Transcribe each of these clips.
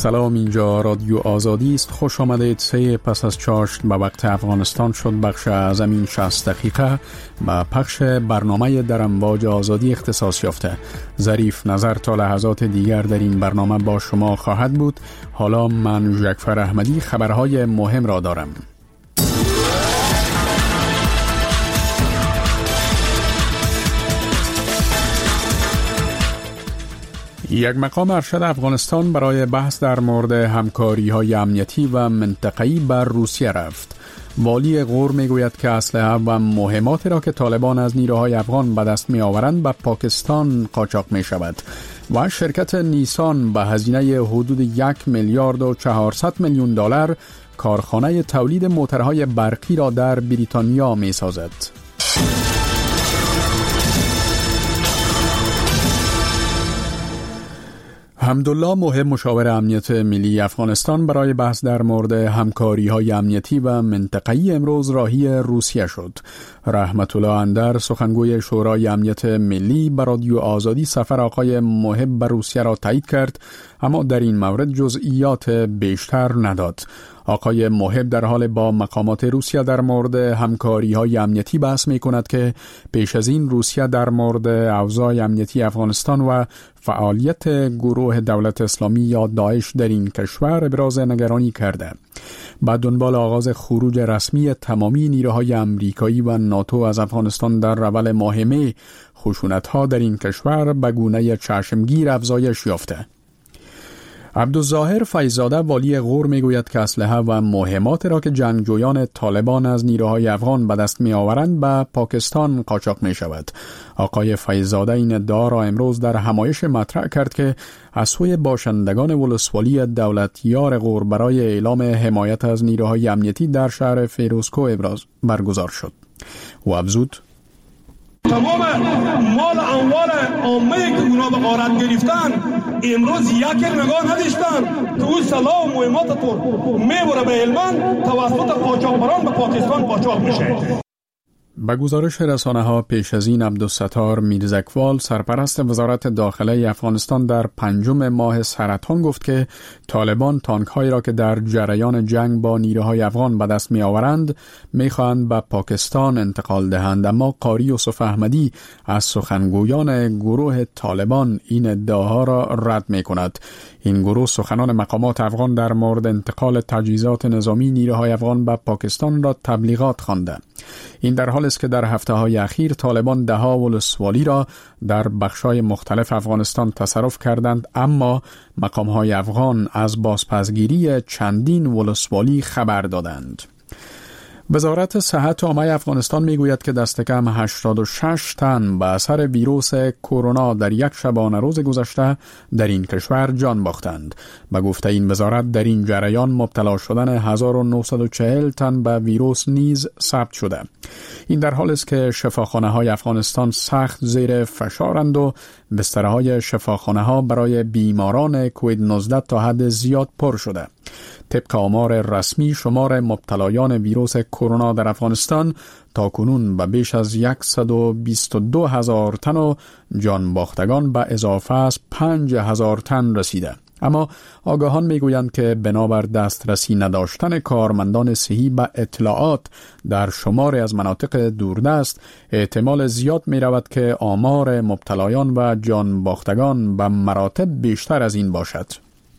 سلام، اینجا رادیو آزادی است. خوش آمدید. 3 پس از چاشت به وقت افغانستان شد بخش از این 60 دقیقه به پخش برنامه در امواج آزادی اختصاص یافته. ظریف نظر تا لحظات دیگر در این برنامه با شما خواهد بود. حالا من ژکفر احمدی خبرهای مهم را دارم. یک مقام ارشد افغانستان برای بحث در مورد همکاری‌های امنیتی و منطقه‌ای بر روسیه رفت. والی غور میگوید که اسلحه و مهماتی را که طالبان از نیروهای افغان به دست می‌آورند به پاکستان قاچاق می‌شود و شرکت نیسان به هزینه حدود 1 میلیارد و 400 میلیون دلار کارخانه تولید موتورهای برقی را در بریتانیا می‌سازد. حمدالله مهم، مشاور امنیت ملی افغانستان، برای بحث در مورد همکاری‌های امنیتی و منطقه‌ای امروز راهی روسیه شد. رحمت الله اندر، سخنگوی شورای امنیت ملی، به رادیو آزادی سفر آقای محب به روسیه را تایید کرد، اما در این مورد جزئیات بیشتر نداد. آقای محب در حال با مقامات روسیه در مورد همکاری‌های امنیتی بحث می‌کند که پیش از این روسیه در مورد اوضاع امنیتی افغانستان و فعالیت گروه دولت اسلامی یا داعش در این کشور ابراز نگرانی کرده. بعد دنبال آغاز خروج رسمی تمامی نیروهای امریکایی و ناتو از افغانستان در اول ماه می، خشونت‌ها در این کشور به گونه چشمگیر افزایش یافته. عبدالظاهر فیض‌زاده، والی غور، میگوید که اسلحه و مهمات را که جنگجویان طالبان از نیروهای افغان به دست می‌آورند به پاکستان قاچاق می‌شود. آقای فیض‌زاده این ادعا را امروز در همایش مطرح کرد که از سوی باشندگان ولسوالی دولتیار غور برای اعلام حمایت از نیروهای امنیتی در شهر فیروزکوه برگزار شد. و افزود: تمام مال اموال عامه که اونا به غارت گرفتن امروز یک نگاه نداشتن که اون سلاح و مهمات تو میبره به هلمند توسط قاچاقبران به پاکستان قاچاق میشه. به گزارش رسانه‌ها پیش از این عبدالستار میرزکوال، سرپرست وزارت داخله افغانستان، در 5 ماه سرطان گفت که طالبان تانک‌هایی را که در جریان جنگ با نیروهای افغان به دست می‌آورند می‌خواهند به پاکستان انتقال دهند، اما قاری یوسف احمدی از سخنگویان گروه طالبان این ادعاها را رد می‌کند. این گروه سخنان مقامات افغان در مورد انتقال تجهیزات نظامی نیروهای افغان به پاکستان را تبلیغات خوانده. این در حال است که در هفته‌های اخیر طالبان ده‌ها ولسوالی را در بخش‌های مختلف افغانستان تصرف کردند، اما مقام‌های افغان از بازپسگیری چندین ولسوالی خبر دادند. وزارت صحت عامه افغانستان میگوید که دست کم 86 تن به اثر ویروس کرونا در یک شبانه روز گذشته در این کشور جان باختند. به گفته این وزارت در این جریان مبتلا شدن 1940 تن به ویروس نیز ثبت شده. این در حالی است که شفاخانه‌های افغانستان سخت زیر فشارند و بسترهای شفاخانه‌ها برای بیماران کووید 19 تا حد زیاد پر شده. طبق آمار رسمی، شمار مبتلایان ویروس کرونا در افغانستان تاکنون به بیش از 122,000 تن و جان باختگان به اضافه از 5,000 تن رسیده. اما آگاهان میگویند که بنابر دسترسی نداشتن کارمندان صحی به اطلاعات در شماری از مناطق دوردست، احتمال زیاد می رود که آمار مبتلایان و جان باختگان به مراتب بیشتر از این باشد.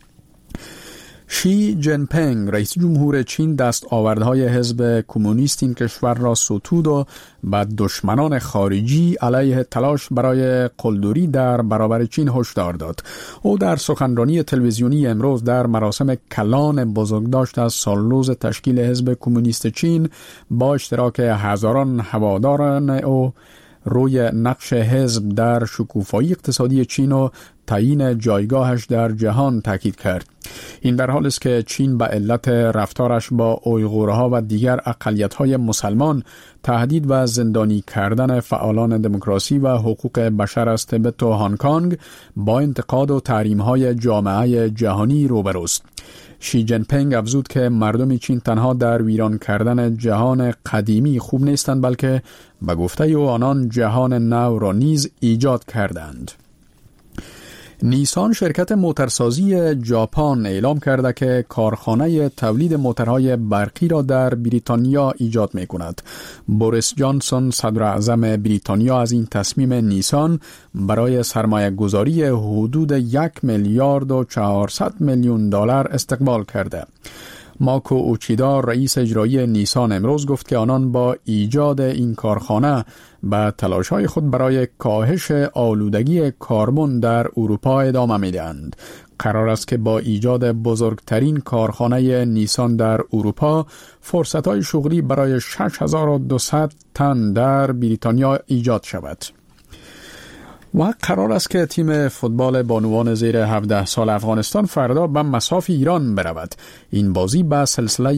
شی جین پینگ، رئیس جمهور چین، دستاوردهای حزب کمونیست این کشور را ستود و به دشمنان خارجی علیه تلاش برای قلدری در برابر چین هشدار داد. او در سخنرانی تلویزیونی امروز در مراسم کلان بزرگداشت از سالروز تشکیل حزب کمونیست چین با اشتراک هزاران هواداران او روی نقش حزب در شکوفایی اقتصادی چین و تعیین جایگاهش در جهان تاکید کرد. این در حالی است که چین به علت رفتارش با اویغورها و دیگر اقلیت‌های مسلمان، تهدید و زندانی کردن فعالان دموکراسی و حقوق بشر از تبت و هنگ کنگ با انتقاد و تحریم‌های جامعه جهانی روبروست. شی جین پینگ افزود که مردم چین تنها در ویران کردن جهان قدیمی خوب نیستند، بلکه به گفته او آنان جهان نو را نیز ایجاد کردند. نیسان شرکت موترسازی ژاپن اعلام کرده که کارخانه تولید موترهای برقی را در بریتانیا ایجاد می کند. بوریس جانسون صدر اعظم بریتانیا از این تصمیم نیسان برای سرمایه گذاری حدود 1 میلیارد و 400 میلیون دلار استقبال کرده. ماکو اوچیدا رئیس اجرایی نیسان امروز گفت که آنان با ایجاد این کارخانه به تلاش‌های خود برای کاهش آلودگی کربن در اروپا ادامه می‌دهند. قرار است که با ایجاد بزرگترین کارخانه نیسان در اروپا فرصت‌های شغلی برای 6200 تن در بریتانیا ایجاد شود. و قرار است که تیم فوتبال بانوان زیر 17 سال افغانستان فردا به مصاف ایران برود. این بازی به سلسله